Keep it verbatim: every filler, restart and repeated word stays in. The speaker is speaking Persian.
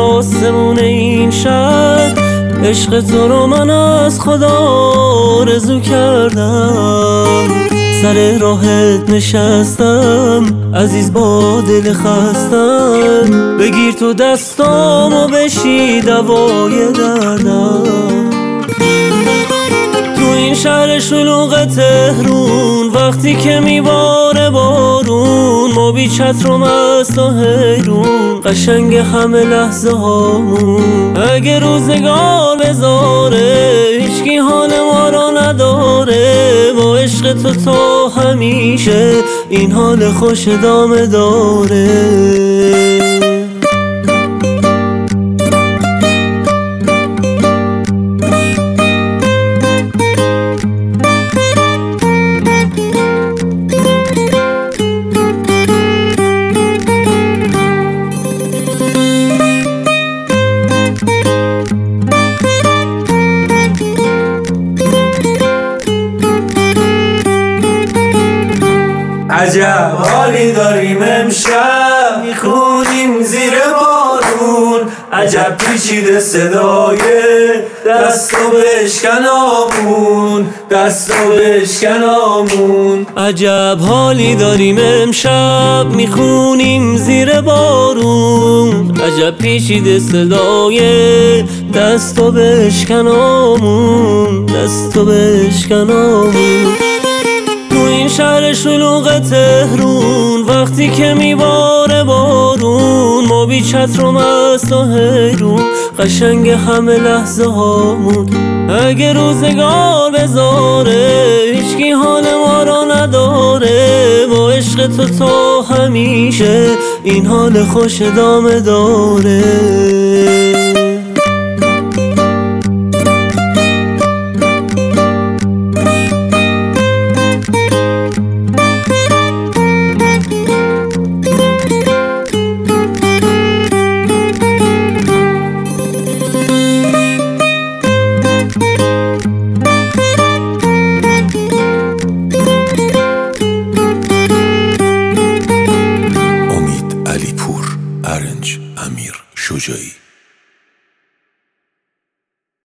آسمون این شهر، عشق تو رو من از خدا آرزو کردم. سر راهت نشستم عزیز با دل خستم، بگیر تو دستام و بشی دوای دردم. تو این شهر شلوغ تهرون وقتی که میباره بارون، ما بی چتر و مست و حیرون، قشنگ همه لحظه هامون. اگه روزگار بذاره هیچکی حال ما رو نداره، با عشق تو تا همیشه این حال خوش ادامه داره. عجب حالی داریم امشب، میخونیم زیر بارون. عجب پیچیده صدای دستو بشکنامون، دستو بشکنامون. عجب حالی داریم امشب، میخونیم زیر بارون. عجب پیچیده صدای دستو بشکنامون، دستو بشکنامون. تو این شهر شلوغ تهرون وقتی که میباره بارون، ما بی چتر و مست و حیرون، قشنگ همه لحظه هامون. اگه روزگار بذاره هیچکی حال ما رو نداره، با عشق تو تا همیشه این حال خوش ادامه داره. ارنج امیر شجاعی.